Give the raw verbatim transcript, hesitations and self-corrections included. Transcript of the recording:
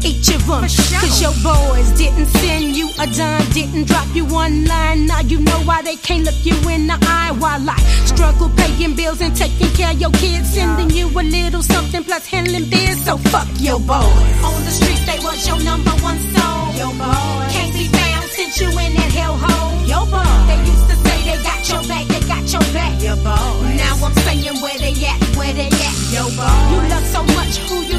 each of them. Cause your boys didn't send you a dime, didn't drop you one line. Now you know why they can't look you in the eye while I struggle paying bills and taking care of your kids, sending you a little something plus handling biz. So fuck your boys. On the streets they was your number one soul. Your boys can't be found, sent you in that hellhole. Your boys, they used to say they got your back, they got your back. Your boys, now I'm saying where they at, where they at. Your boys, you love so much who you